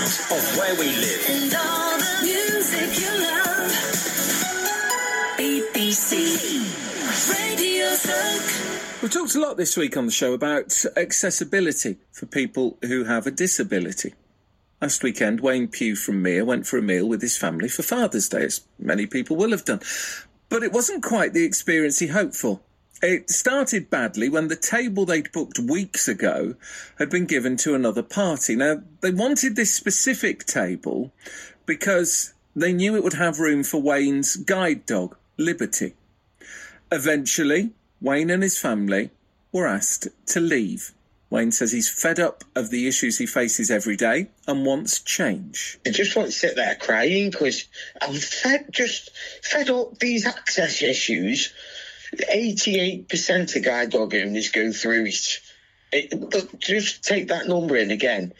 sounds of where we live. And all the music you love. BBC Radio Soak. We've talked a lot this week on the show about accessibility for people who have a disability. Last weekend, Wayne Pugh from Mere went for a meal with his family for Father's Day, as many people will have done. But it wasn't quite the experience he hoped for. It started badly when the table they'd booked weeks ago had been given to another party. Now, they wanted this specific table because they knew it would have room for Wayne's guide dog, Liberty. Eventually, Wayne and his family were asked to leave. Wayne says he's fed up of the issues he faces every day and wants change. I just want to sit there crying because I'm fed up these access issues. 88% of guide dog owners go through it. Just take that number in again.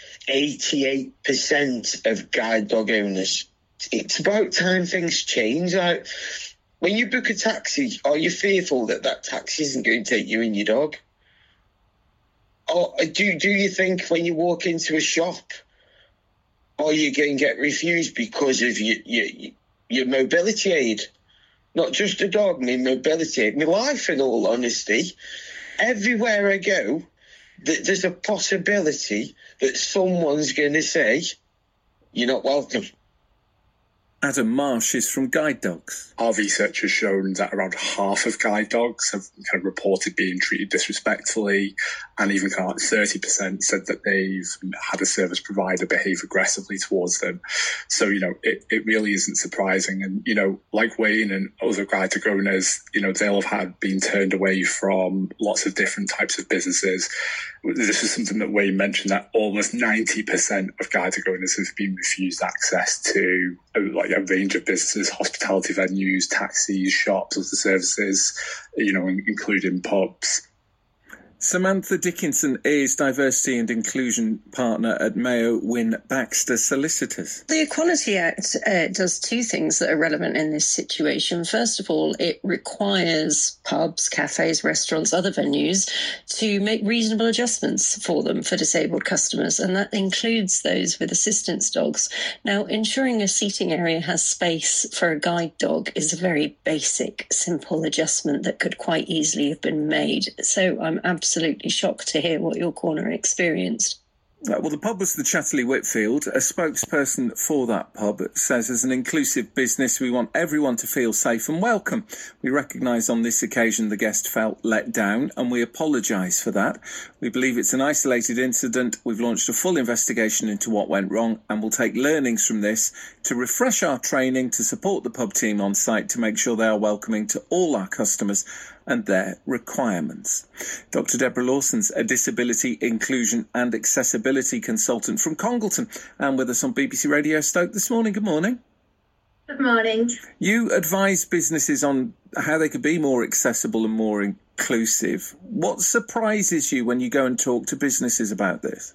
88% of guide dog owners. It's about time things change. Like, when you book a taxi, are you fearful that that taxi isn't going to take you and your dog? Or do you think when you walk into a shop, are you going to get refused because of your mobility aid? Not just a dog, my mobility aid, my life, in all honesty. Everywhere I go, there's a possibility that someone's going to say, you're not welcome. Adam Marsh is from Guide Dogs. Our research has shown that around half of guide dogs have kind of reported being treated disrespectfully, and even kind of 30% said that they've had a service provider behave aggressively towards them. So, it really isn't surprising. And, like Wayne and other guide dog owners, they'll have been turned away from lots of different types of businesses. This is something that Wayne mentioned, that almost 90% of guide dog owners have been refused access to a range of businesses, hospitality venues, taxis, shops, other services, including pubs. Samantha Dickinson is Diversity and Inclusion Partner at Mayo Wynne Baxter Solicitors. The Equality Act does two things that are relevant in this situation. First of all, it requires pubs, cafes, restaurants, other venues to make reasonable adjustments for them for disabled customers, and that includes those with assistance dogs. Now, ensuring a seating area has space for a guide dog is a very basic, simple adjustment that could quite easily have been made. So I'm absolutely shocked to hear what your corner experienced. Well, the pub was the Chatterley Whitfield. A spokesperson for that pub says, as an inclusive business, we want everyone to feel safe and welcome. We recognise on this occasion the guest felt let down, and we apologise for that. We believe it's an isolated incident. We've launched a full investigation into what went wrong, and we'll take learnings from this to refresh our training, to support the pub team on site, to make sure they are welcoming to all our customers and their requirements. Dr. Deborah Lawson's a disability, inclusion and accessibility consultant from Congleton, and with us on BBC Radio Stoke this morning. Good morning. Good morning. You advise businesses on how they could be more accessible and more inclusive. What surprises you when you go and talk to businesses about this?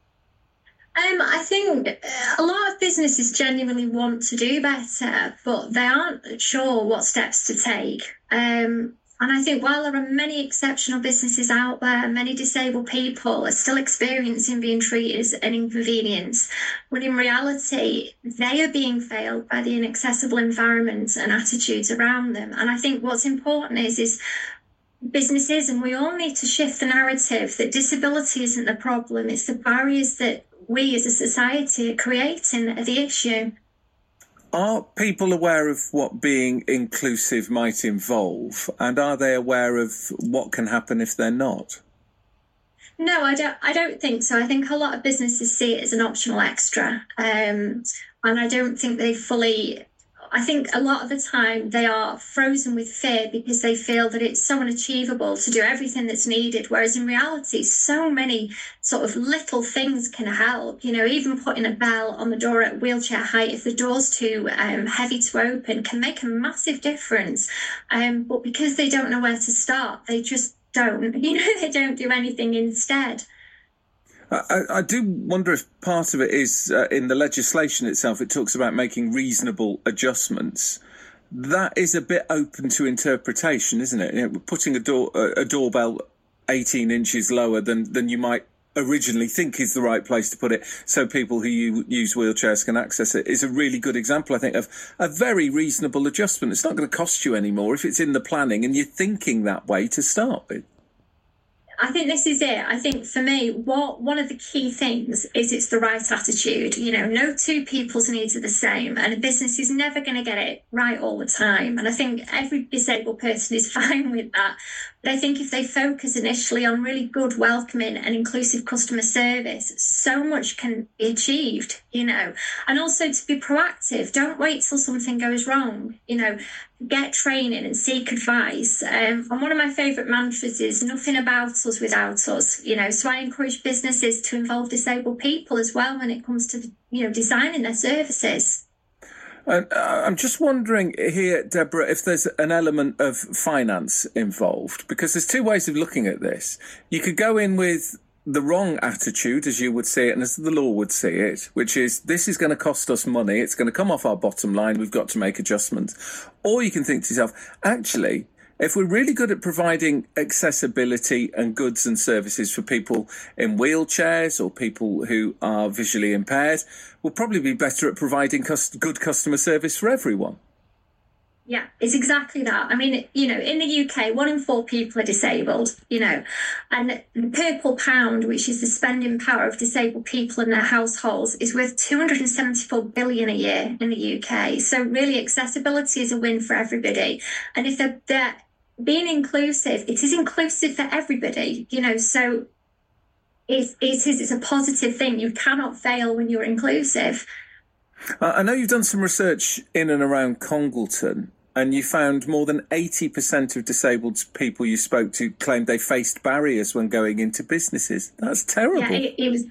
I think a lot of businesses genuinely want to do better, but they aren't sure what steps to take. And I think while there are many exceptional businesses out there, many disabled people are still experiencing being treated as an inconvenience, when in reality, they are being failed by the inaccessible environment and attitudes around them. And I think what's important is businesses, and we all need to shift the narrative that disability isn't the problem, it's the barriers that we as a society are creating that are the issue. Are people aware of what being inclusive might involve, and are they aware of what can happen if they're not? No, I don't think so. I think a lot of businesses see it as an optional extra, and I don't think they fully. I think a lot of the time they are frozen with fear because they feel that it's so unachievable to do everything that's needed, whereas in reality, so many sort of little things can help. Even putting a bell on the door at wheelchair height, if the door's too heavy to open, can make a massive difference. But because they don't know where to start, they just don't. They don't do anything instead. I do wonder if part of it is in the legislation itself. It talks about making reasonable adjustments. That is a bit open to interpretation, isn't it? Putting a doorbell 18 inches lower than you might originally think is the right place to put it, so people who use wheelchairs can access it, is a really good example, I think, of a very reasonable adjustment. It's not going to cost you any more if it's in the planning and you're thinking that way to start with. I think this is it. I think for me, one of the key things is it's the right attitude. No two people's needs are the same, and a business is never going to get it right all the time. And I think every disabled person is fine with that. But I think if they focus initially on really good, welcoming and inclusive customer service, so much can be achieved, And also to be proactive. Don't wait till something goes wrong, Get training and seek advice. And one of my favourite mantras is nothing about us without us, So I encourage businesses to involve disabled people as well when it comes to, designing their services. I'm just wondering here, Deborah, if there's an element of finance involved, because there's two ways of looking at this. You could go in with the wrong attitude, as you would see it, and as the law would see it, which is this is going to cost us money, it's going to come off our bottom line, we've got to make adjustments. Or you can think to yourself, actually, if we're really good at providing accessibility and goods and services for people in wheelchairs or people who are visually impaired, we'll probably be better at providing good customer service for everyone. Yeah, it's exactly that. I mean, in the UK, 1 in 4 people are disabled, and the Purple Pound, which is the spending power of disabled people and their households, is worth 274 billion a year in the UK. So really, accessibility is a win for everybody. And if they're being inclusive, it is inclusive for everybody, so it's a positive thing. You cannot fail when you're inclusive. I know you've done some research in and around Congleton, and you found more than 80% of disabled people you spoke to claimed they faced barriers when going into businesses. That's terrible. Yeah, it was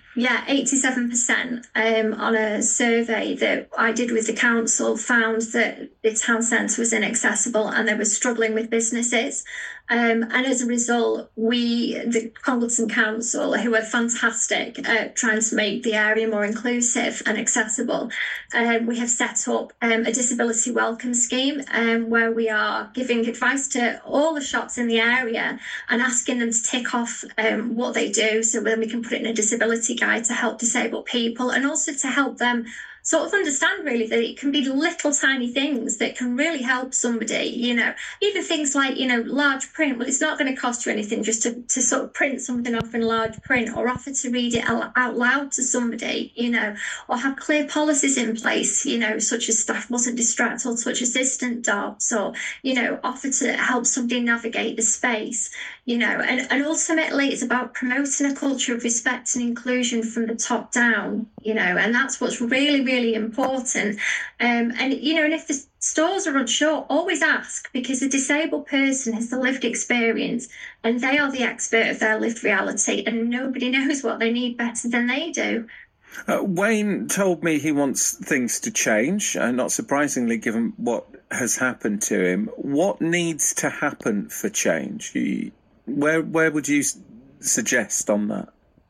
87% on a survey that I did with the council found that the town centre was inaccessible and they were struggling with businesses. And as a result, the Congleton Council, who are fantastic at trying to make the area more inclusive and accessible, we have set up a disability welcome scheme where we are giving advice to all the shops in the area and asking them to tick off what they do, so then we can put it in a disability guide to help disabled people and also to help them sort of understand really that it can be little tiny things that can really help somebody, even things like, large print. Well, it's not going to cost you anything just to sort of print something off in large print or offer to read it out loud to somebody, or have clear policies in place, such as staff mustn't distract or touch assistant dogs, or, offer to help somebody navigate the space, and ultimately it's about promoting a culture of respect and inclusion from the top down, and that's what's really, really important. And if the stores are unsure, always ask, because a disabled person has the lived experience and they are the expert of their lived reality, and nobody knows what they need better than they do. Wayne told me he wants things to change, not surprisingly, given what has happened to him. What needs to happen for change? Where would you suggest on that?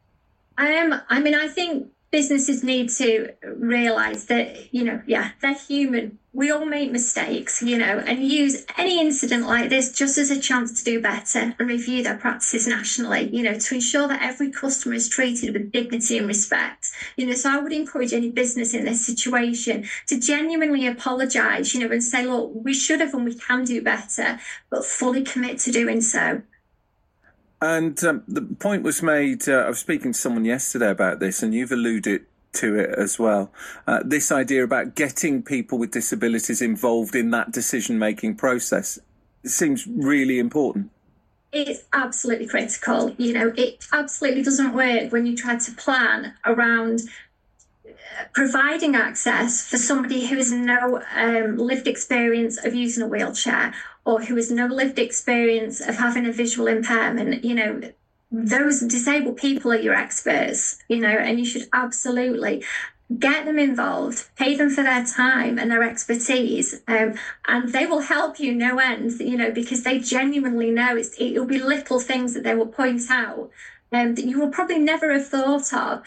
I think businesses need to realise that, they're human. We all make mistakes, and use any incident like this just as a chance to do better and review their practices nationally, to ensure that every customer is treated with dignity and respect. So I would encourage any business in this situation to genuinely apologise, and say, look, we should have and we can do better, but fully commit to doing so. And the point was made, I was speaking to someone yesterday about this, and you've alluded to it as well. This idea about getting people with disabilities involved in that decision-making process seems really important. It's absolutely critical. It absolutely doesn't work when you try to plan around providing access for somebody who has no lived experience of using a wheelchair, or who has no lived experience of having a visual impairment. Those disabled people are your experts, and you should absolutely get them involved, pay them for their time and their expertise, and they will help you no end, because they genuinely know it'll be little things that they will point out that you will probably never have thought of.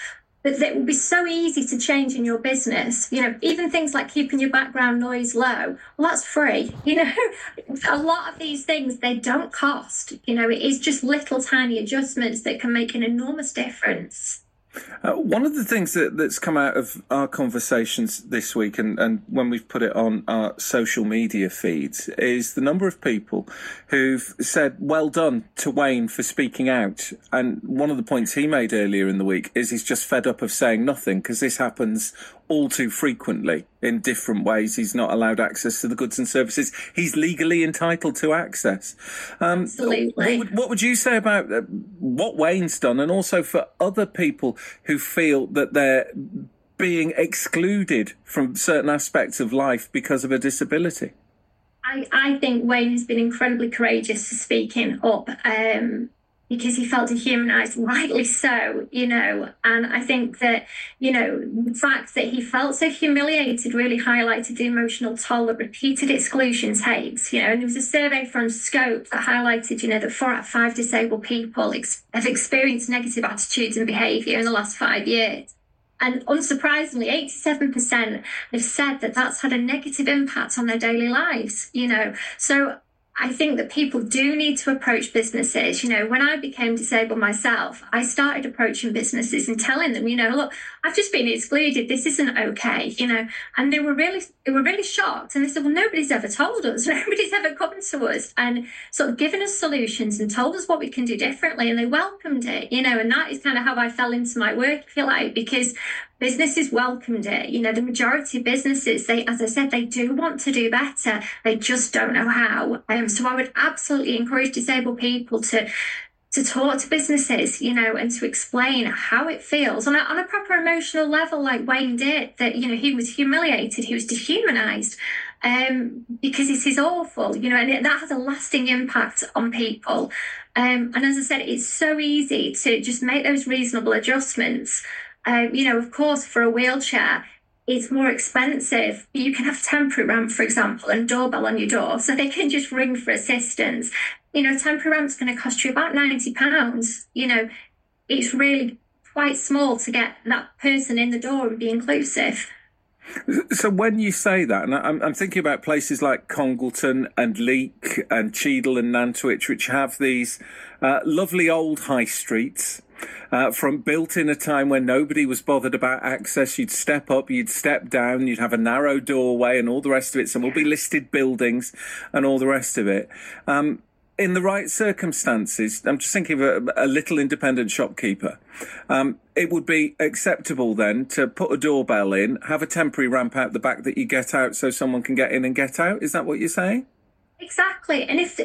that will be so easy to change in your business. You know, even things like keeping your background noise low, well, that's free. You know, a lot of these things, they don't cost. You know, it is just little tiny adjustments that can make an enormous difference. One of the things that's come out of our conversations this week, and when we've put it on our social media feeds, is the number of people who've said, well done to Wayne for speaking out. And one of the points he made earlier in the week is he's just fed up of saying nothing, because this happens all too frequently in different ways. He's not allowed access to the goods and services he's legally entitled to access. Absolutely. What would you say about what Wayne's done, and also for other people who feel that they're being excluded from certain aspects of life because of a disability? I think Wayne has been incredibly courageous for speaking up, because he felt dehumanised, rightly so, you know. And I think that, you know, the fact that he felt so humiliated really highlighted the emotional toll that repeated exclusion takes, you know. And there was a survey from Scope that highlighted, you know, that 4 out of 5 disabled people have experienced negative attitudes and behaviour in the last 5 years. And unsurprisingly, 87% have said that that's had a negative impact on their daily lives, you know. So I think that people do need to approach businesses. You know, when I became disabled myself, I started approaching businesses and telling them, you know, look, I've just been excluded. This isn't okay, you know. And they were really shocked. And they said, well, nobody's ever told us. Nobody's ever come to us and sort of given us solutions and told us what we can do differently. And they welcomed it, you know. And that is kind of how I fell into my work, if you like, because businesses welcomed it. You know, the majority of businesses, they, as I said, they do want to do better. They just don't know how. So I would absolutely encourage disabled people to talk to businesses, you know, and to explain how it feels on a proper emotional level, like Wayne did, that, you know, he was humiliated, he was dehumanized, because it is awful, you know, and that has a lasting impact on people. And as I said, it's so easy to just make those reasonable adjustments. You know, of course, for a wheelchair, it's more expensive. You can have a temporary ramp, for example, and doorbell on your door, so they can just ring for assistance. You know, a temporary ramp's going to cost you about £90. You know, it's really quite small to get that person in the door and be inclusive. So when you say that, and I'm thinking about places like Congleton and Leek and Cheadle and Nantwich, which have these lovely old high streets, from built in a time when nobody was bothered about access. You'd step up, you'd step down, you'd have a narrow doorway and all the rest of it. Some will be listed buildings and all the rest of it. In the right circumstances, I'm just thinking of a little independent shopkeeper. It would be acceptable then to put a doorbell in, have a temporary ramp out the back that you get out so someone can get in and get out. Is that what you're saying? Exactly. And if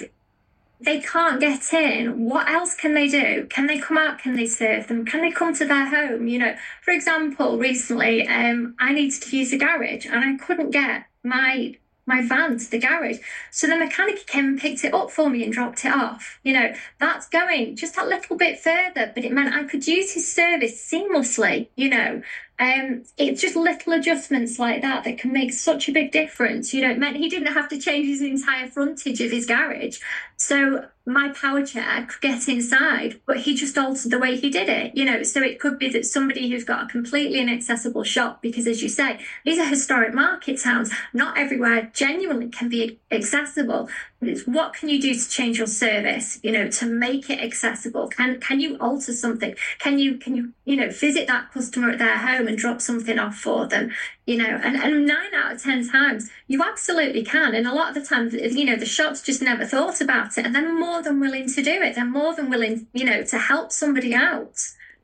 they can't get in, what else can they do? Can they come out? Can they serve them? Can they come to their home? You know, for example, recently, I needed to use a garage and I couldn't get my van to the garage. So the mechanic came and picked it up for me and dropped it off. You know, that's going just that little bit further, but it meant I could use his service seamlessly, you know. It's just little adjustments like that can make such a big difference. You know, it meant he didn't have to change his entire frontage of his garage. So my power chair could get inside, but he just altered the way he did it, you know. So it could be that somebody who's got a completely inaccessible shop, because as you say, these are historic market towns. Not everywhere genuinely can be accessible. But it's what can you do to change your service, you know, to make it accessible? Can you alter something? Can you visit that customer at their home and drop something off for them? You know, and 9 out of 10 times you absolutely can. And a lot of the time, you know, the shops just never thought about it, and they're more than willing to do it. They're more than willing, you know, to help somebody out.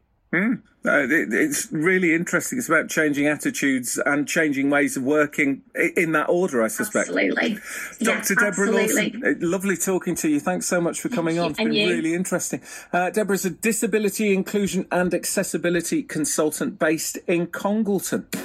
It's really interesting. It's about changing attitudes and changing ways of working in that order, I suspect. Absolutely. Dr. Deborah Lawson, lovely talking to you. Thanks so much for coming on. It's been really interesting. Deborah's a disability inclusion and accessibility consultant based in Congleton.